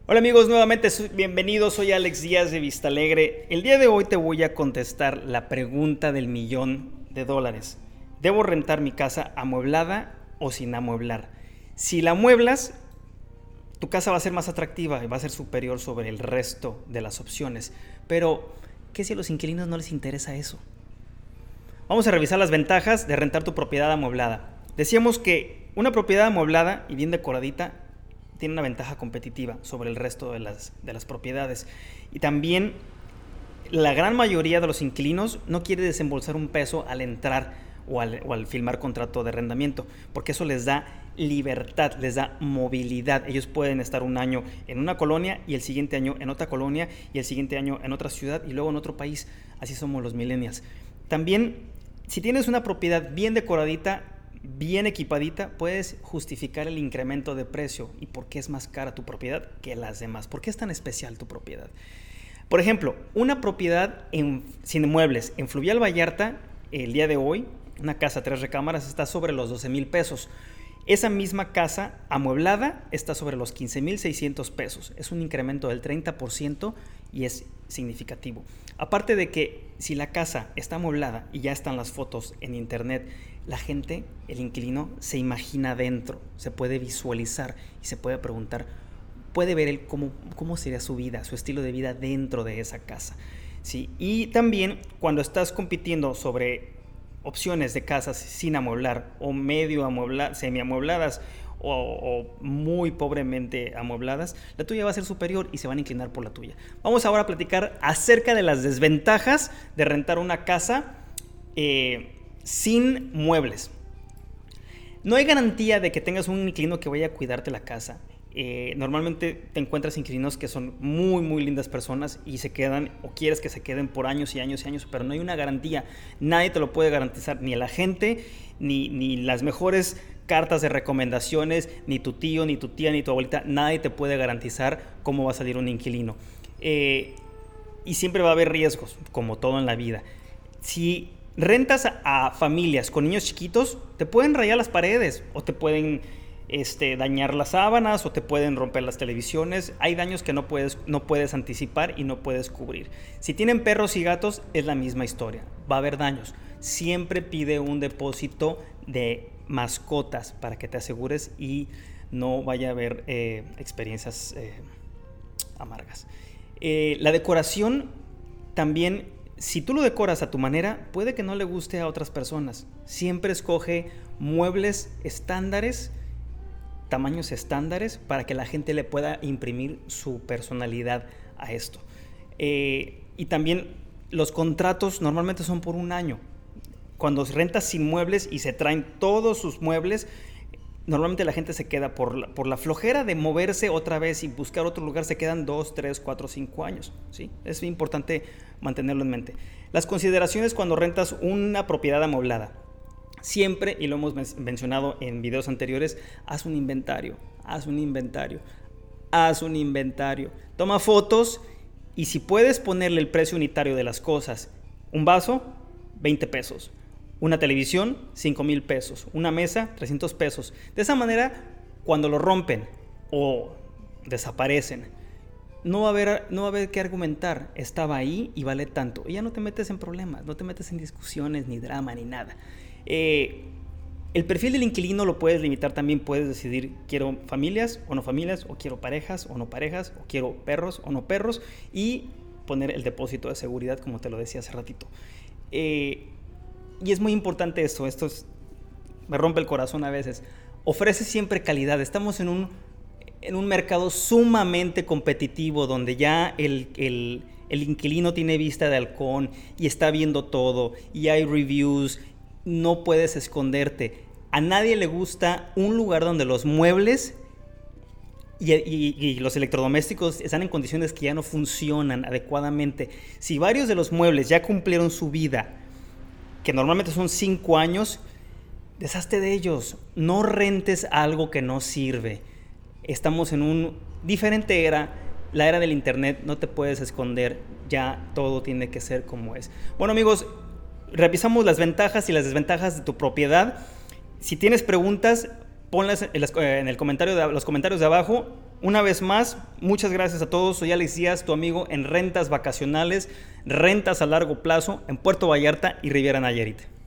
Hola amigos, nuevamente bienvenidos, soy Alex Díaz de Vista Alegre. El día de hoy te voy a contestar la pregunta del $1,000,000. ¿Debo rentar mi casa amueblada o sin amueblar? Si la amueblas, tu casa va a ser más atractiva y va a ser superior sobre el resto de las opciones. Pero, ¿qué si a los inquilinos no les interesa eso? Vamos a revisar las ventajas de rentar tu propiedad amueblada. Decíamos que una propiedad amueblada y bien decoradita tiene una ventaja competitiva sobre el resto de las propiedades. Y también la gran mayoría de los inquilinos no quiere desembolsar un peso al entrar o al firmar contrato de arrendamiento, porque eso les da libertad, les da movilidad. Ellos pueden estar un año en una colonia y el siguiente año en otra colonia y el siguiente año en otra ciudad y luego en otro país. Así somos los millennials. También, si tienes una propiedad bien decoradita, bien equipadita, puedes justificar el incremento de precio y por qué es más cara tu propiedad que las demás. ¿Por qué es tan especial tu propiedad? Por ejemplo, una propiedad sin muebles en Fluvial Vallarta, el día de hoy, una casa 3 recámaras está sobre los $12,000. Esa misma casa amueblada está sobre los $15,600. Es un incremento del 30% y es significativo. Aparte de que si la casa está amueblada y ya están las fotos en internet, la gente, el inquilino, se imagina dentro, se puede visualizar y se puede preguntar, puede ver cómo sería su vida, su estilo de vida dentro de esa casa. ¿Sí? Y también cuando estás compitiendo sobre opciones de casas sin amueblar o medio amuebladas, semi-amuebladas o muy pobremente amuebladas, la tuya va a ser superior y se van a inclinar por la tuya. Vamos ahora a platicar acerca de las desventajas de rentar una casa sin muebles. No hay garantía de que tengas un inquilino que vaya a cuidarte la casa. Normalmente te encuentras inquilinos que son muy muy lindas personas y se quedan o quieres que se queden por años y años y años, pero no hay una garantía. Nadie te lo puede garantizar, ni el agente, ni las mejores cartas de recomendaciones, ni tu tío, ni tu tía, ni tu abuelita. Nadie te puede garantizar cómo va a salir un inquilino. Y siempre va a haber riesgos, como todo en la vida. Si rentas a familias con niños chiquitos, te pueden rayar las paredes o te pueden dañar las sábanas o te pueden romper las televisiones. Hay daños que no puedes anticipar y no puedes cubrir. Si tienen perros y gatos, es la misma historia. Va a haber daños. Siempre pide un depósito de mascotas para que te asegures y no vaya a haber experiencias amargas. La decoración también, si tú lo decoras a tu manera, puede que no le guste a otras personas. Siempre escoge muebles estándares, tamaños estándares, para que la gente le pueda imprimir su personalidad a esto. Y también los contratos normalmente son por un año. Cuando rentas sin muebles y se traen todos sus muebles, normalmente la gente se queda por la flojera de moverse otra vez y buscar otro lugar, se quedan 2, 3, 4, 5 años. ¿Sí? Es importante mantenerlo en mente. Las consideraciones cuando rentas una propiedad amueblada. Siempre, y lo hemos mencionado en videos anteriores, haz un inventario. Toma fotos y si puedes ponerle el precio unitario de las cosas. Un vaso, $20. Una televisión, $5,000. Una mesa, $300. De esa manera, cuando lo rompen o desaparecen, no va a haber que argumentar. Estaba ahí y vale tanto. Y ya no te metes en problemas, no te metes en discusiones, ni drama, ni nada. El perfil del inquilino lo puedes limitar también. Puedes decidir, quiero familias o no familias, o quiero parejas o no parejas, o quiero perros o no perros, y poner el depósito de seguridad, como te lo decía hace ratito. Y es muy importante esto me rompe el corazón a veces. Ofrece siempre calidad. Estamos en un mercado sumamente competitivo donde ya el inquilino tiene vista de halcón y está viendo todo y hay reviews. No puedes esconderte. A nadie le gusta un lugar donde los muebles y los electrodomésticos están en condiciones que ya no funcionan adecuadamente. Si varios de los muebles ya cumplieron su vida, que normalmente son 5 años, deshazte de ellos. No rentes algo que no sirve. Estamos en una diferente era, la era del internet. No te puedes esconder. Ya todo tiene que ser como es. Bueno, amigos, revisamos las ventajas y las desventajas de tu propiedad. Si tienes preguntas, ponlas en los comentarios de abajo. Una vez más, muchas gracias a todos. Soy Alex Díaz, tu amigo en rentas vacacionales, rentas a largo plazo en Puerto Vallarta y Riviera Nayarit.